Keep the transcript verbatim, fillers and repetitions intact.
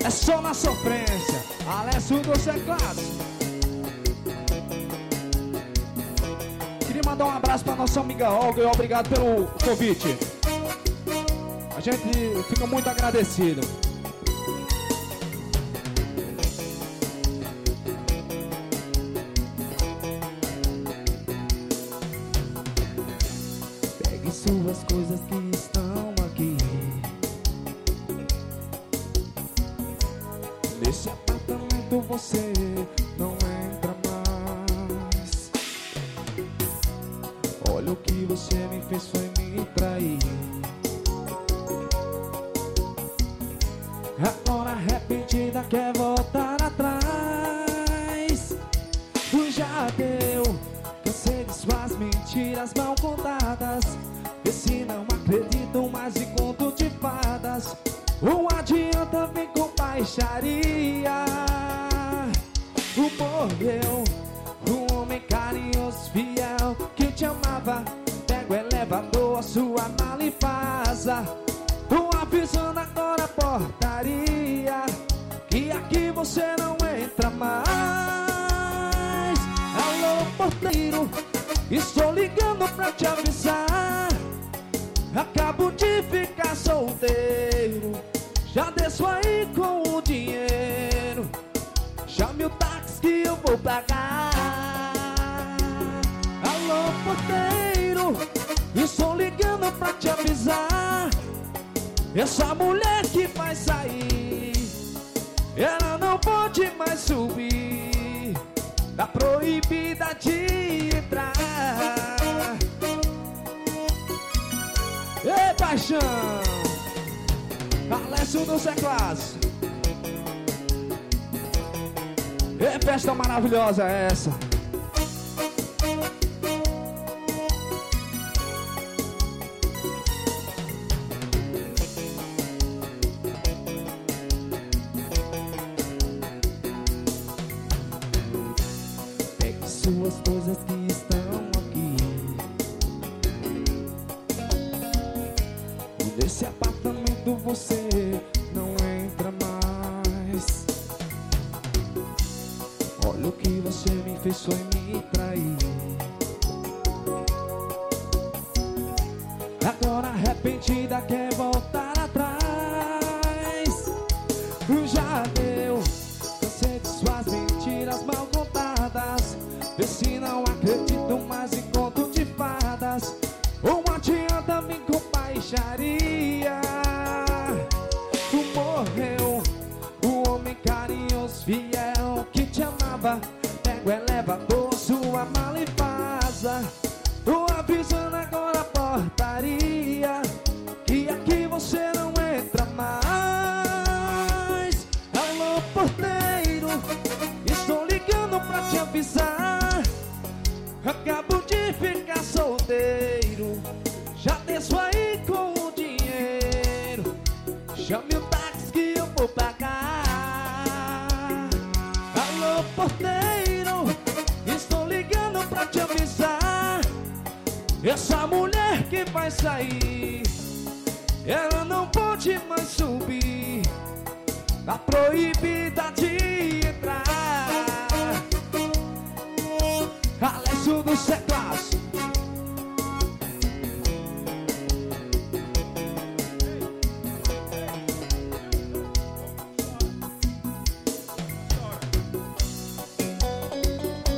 É só na sofrência. Alessio dos teclados. Queria mandar um abraço pra nossa amiga Olga e obrigado pelo convite. A gente fica muito agradecido. Pegue suas coisas que estão aqui. Nesse apartamento você não entra mais. Olha o que você me fez, foi me trair. Agora arrependida quer voltar atrás. Tu já deu, cansei de suas mentiras mal contadas. Vê se não acredito mais em conto de fadas. Não adianta vir com baixaria. Tu morreu, um homem carinhoso, fiel, que te amava. Pega o elevador, a sua mala e vaza. Tô avisando agora a portaria, que aqui você não entra mais. Alô, porteiro, estou ligando pra te avisar. Acabo de ficar solteiro. Já desço aí com o dinheiro. Chame o táxi que eu vou pagar. Alô, porteiro, estou ligando pra te avisar. Essa mulher que vai sair, ela não pode mais subir. Tá proibida de entrar. Ei, paixão! Alessio dos teclados. Ei, festa maravilhosa é essa. Pegue suas coisas que estão aqui. Nesse apartamento você não entra mais. Olha o que você me fez, foi me trair. Agora arrependida quer voltar atrás. Já deu, cansei de suas mentiras mal contadas. Vê se não acredito mais em conto de fadas. Não adianta vir com baixaria. Tu morreu, o homem carinhoso, fiel, que te amava. Pega o elevador, sua mala e vaza. Tô avisando agora a portaria, que aqui você não entra mais. Alô, porteiro, estou ligando pra te avisar. Acabo de ficar solteiro. Já desço aí com o dinheiro. Chame o táxi que eu vou pagar. Alô, porteiro, estou ligando pra te avisar. Essa mulher que vai sair, ela não pode mais subir. Tá proibida de entrar. Alessio dos teclados.